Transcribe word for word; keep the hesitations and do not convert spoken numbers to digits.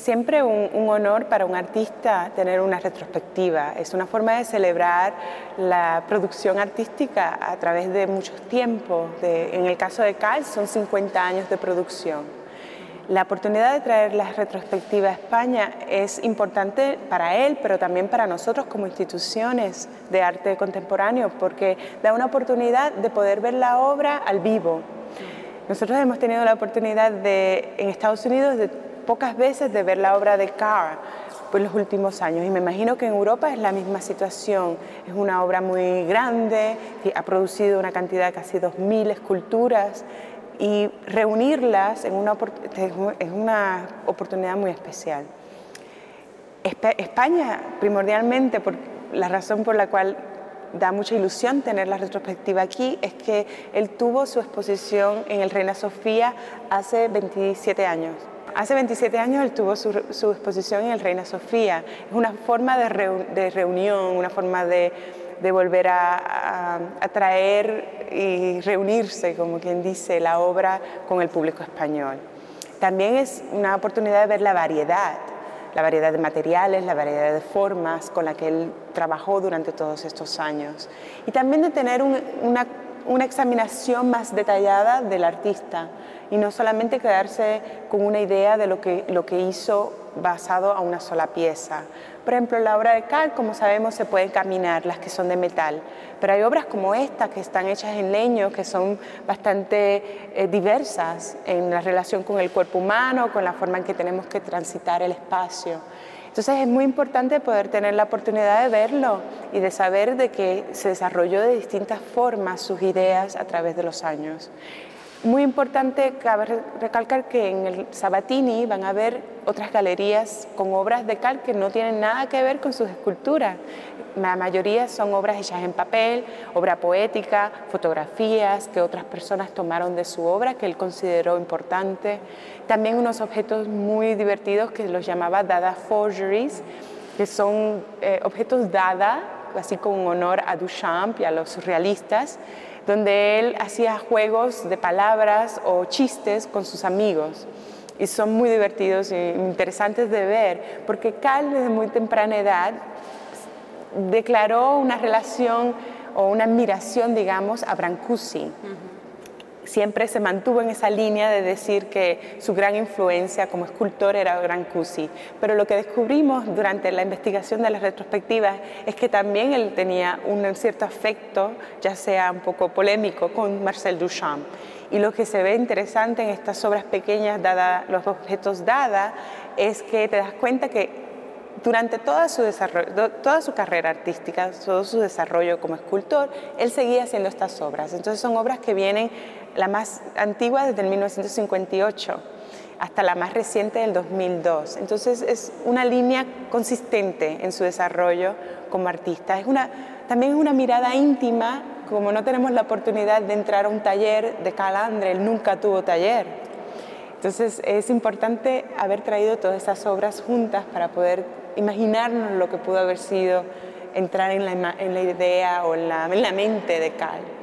siempre un, un honor para un artista tener una retrospectiva. Es una forma de celebrar la producción artística a través de muchos tiempos. De, en el caso de Cal son cincuenta años de producción. La oportunidad de traer la retrospectiva a España es importante para él, pero también para nosotros como instituciones de arte contemporáneo, porque da una oportunidad de poder ver la obra al vivo. Nosotros hemos tenido la oportunidad de, en Estados Unidos, de pocas veces de ver la obra de Carr por los últimos años, y me imagino que en Europa es la misma situación. Es una obra muy grande, que ha producido una cantidad de casi dos mil esculturas, y reunirlas en una, es una oportunidad muy especial. España, primordialmente, por la razón por la cual da mucha ilusión tener la retrospectiva aquí, es que él tuvo su exposición en el Reina Sofía hace veintisiete años. Hace veintisiete años él tuvo su, su exposición en el Reina Sofía. Es una forma de, reu, de reunión, una forma de, de volver a, a, a traer y reunirse, como quien dice, la obra con el público español. También es una oportunidad de ver la variedad, la variedad de materiales, la variedad de formas con la que él trabajó durante todos estos años. Y también de tener un, una, una examinación más detallada del artista y no solamente quedarse con una idea de lo que, lo que hizo basado a una sola pieza. Por ejemplo, la obra de Carr, como sabemos, se puede caminar, las que son de metal, pero hay obras como esta que están hechas en leño, que son bastante eh, diversas en la relación con el cuerpo humano, con la forma en que tenemos que transitar el espacio. Entonces es muy importante poder tener la oportunidad de verlo y de saber de que se desarrolló de distintas formas sus ideas a través de los años. Muy importante, cabe recalcar que en el Sabatini van a ver otras galerías con obras de Carr que no tienen nada que ver con sus esculturas. La mayoría son obras hechas en papel, obra poética, fotografías que otras personas tomaron de su obra que él consideró importante. También unos objetos muy divertidos que los llamaba Dada Forgeries, que son eh, objetos Dada, así con honor a Duchamp y a los surrealistas, donde él hacía juegos de palabras o chistes con sus amigos. Y son muy divertidos e interesantes de ver, porque Carr desde muy temprana edad declaró una relación o una admiración, digamos, a Brancusi. Uh-huh. Siempre se mantuvo en esa línea de decir que su gran influencia como escultor era Brancusi. Pero lo que descubrimos durante la investigación de las retrospectivas es que también él tenía un cierto afecto, ya sea un poco polémico, con Marcel Duchamp. Y lo que se ve interesante en estas obras pequeñas, dada, los objetos Dada, es que te das cuenta que durante toda su, desarrollo, toda su carrera artística, todo su desarrollo como escultor, él seguía haciendo estas obras. Entonces son obras que vienen, la más antigua desde el mil novecientos cincuenta y ocho hasta la más reciente del dos mil dos. Entonces es una línea consistente en su desarrollo como artista. Es una, también es una mirada íntima, como no tenemos la oportunidad de entrar a un taller de Carl Andre, él nunca tuvo taller. Entonces es importante haber traído todas esas obras juntas para poder imaginarnos lo que pudo haber sido entrar en la, en la idea o en la, en la mente de Carl.